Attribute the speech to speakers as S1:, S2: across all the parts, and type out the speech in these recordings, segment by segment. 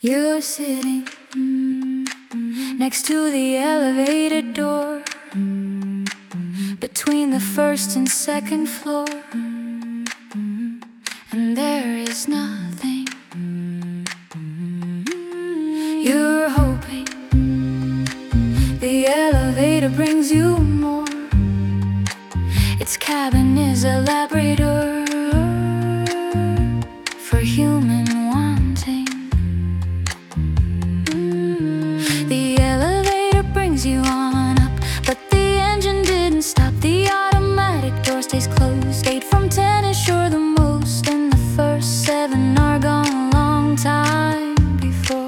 S1: You're sitting next to the elevator door, between the first and second floor, and there is nothing. You're hoping the elevator brings you more. Its cabin is a Labrador for human wanting. The elevator brings you on up, but the engine didn't stop. The automatic door stays closed. 8 from 10 is sure the most, and the first 7 are gone a long time before.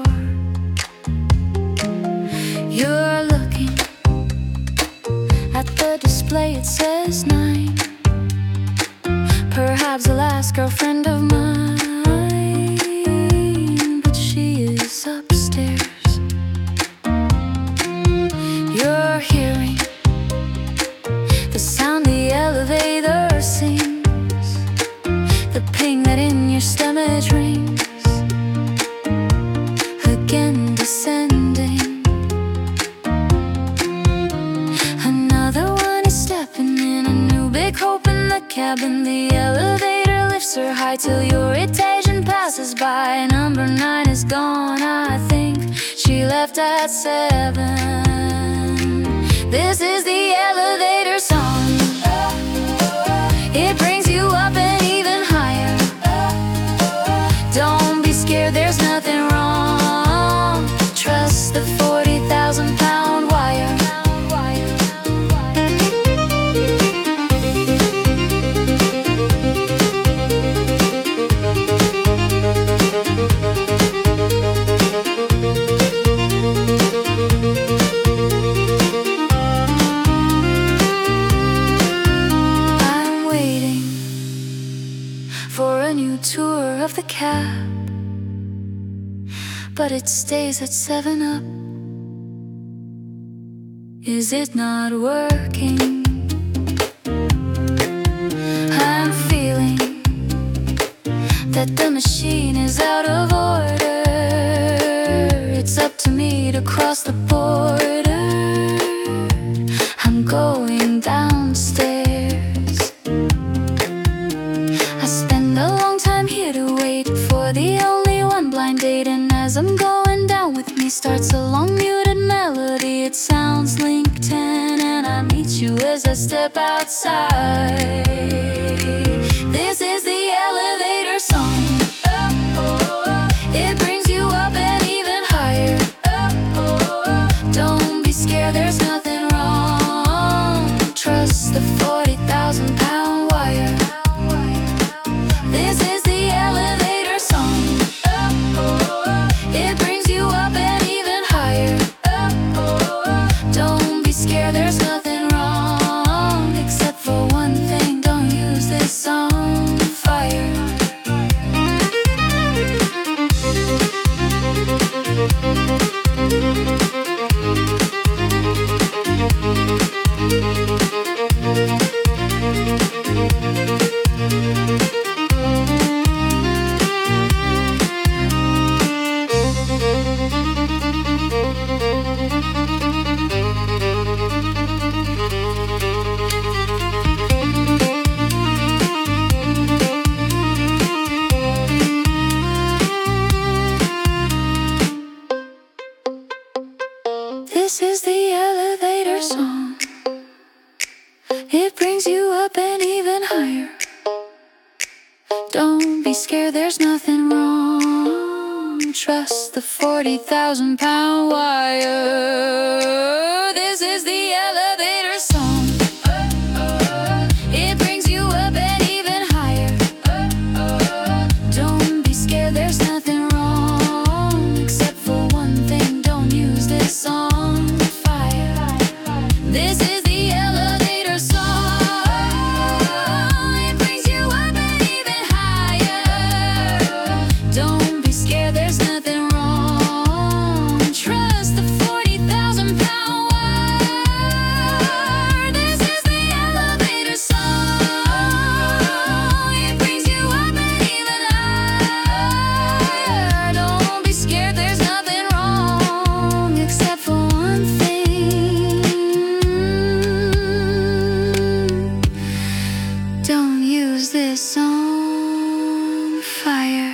S1: You're looking at the display, it says 9. Perhaps the last girlfriend of mine, but she is upstairs. You're hearing the sound the elevator sings, the ping that in your stomach rings, again descending. Another one is stepping in, a new big hope in the cabin. The elevator lifts her high till your etage passes by. Number 9 is gone, I think she left at 7. This is the elevator song. It brings you up and even higher. Don't be scared, there's nothing wrong. Trust the 40,000-pound wire. For a new tour of the cab, but it stays at 7 up. Is it not working? I'm feeling that the machine is out of order. It's up to me to cross the border. I'm going downstairs. A long time here to wait for the only one blind date, and as I'm going down with me starts a long muted melody. It sounds LinkedIn, and I meet you as I step outside. This is the elevator song. It brings you up and even higher. Don't be scared, there's nothing wrong. Trust the 40,000-pound wire. This is the elevator song. It brings you up and even higher. Don't be scared, there's nothing wrong, except for one thing, don't use this on fire. This is the elevator song. It brings you up and even higher. Don't be scared, there's nothing wrong. Trust the 40,000-pound wire. This is the elevator song. It brings you up and even higher. Don't be scared, there's nothing wrong, except for one thing, don't use this song. This is the elevator song. It brings you up and even higher. Don't be scared, there's nothing wrong. Trust the 40,000-pound wire. Don't use this on fire.